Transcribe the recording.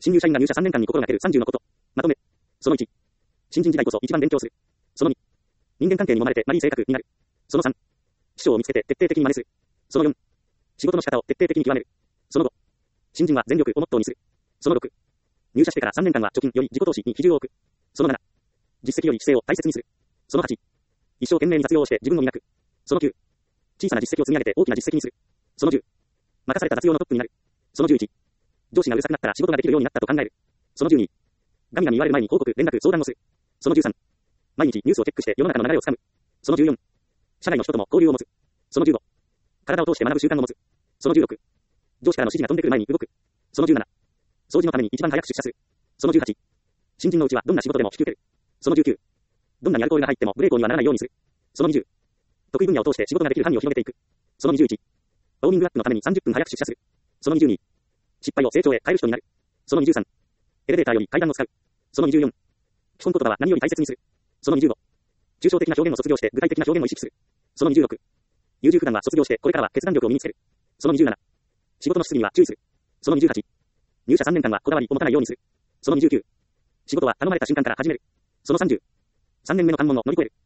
新入社員が入社3年間に心がける30のこと。まとめ。その1。新人時代こそ一番勉強する。その2。人間関係に揉まれてマリー性格になる。その3。師匠を見つけて徹底的に真似する。その4。仕事の仕方を徹底的に極める。その5。新人は全力をモットーにする。その6。入社してから3年間は貯金より自己投資に比重を置く。その7。実績より姿勢を大切にする。その8。一生懸命に雑用をして自分を磨く。その9。小さな実績を積み上げて大きな実績にする。その10。任された雑用のトップになる。その11。上司がうるさくなったら仕事ができるようになったと考える。その12。ガミガミ言われる前に報告、連絡、相談をする。その13。毎日ニュースをチェックして世の中の流れをつかむ。その14。社内の人とも交流を持つ。その15。体を通して学ぶ習慣を持つ。その16。上司からの指示が飛んでくる前に動く。その17。掃除のために一番早く出社する。その18。新人のうちはどんな仕事でも引き受ける。その19。どんなにアルコールが入ってもブレーコーにはならないようにする。その20。得意分野を通して仕事ができる範囲を広げていく。その21。ウォーミングアップのために30分早く出社する。その22。失敗を成長へ変える人になる。その23。エレベーターより階段を使う。その24。基本言葉は何より大切にする。その25。抽象的な表現を卒業して具体的な表現を意識する。その26。優柔不断は卒業してこれからは決断力を身につける。その27。仕事の質疑には注意する。その28。入社3年間はこだわりを持たないようにする。その29。仕事は頼まれた瞬間から始める。その30。3年目の関門を乗り越える。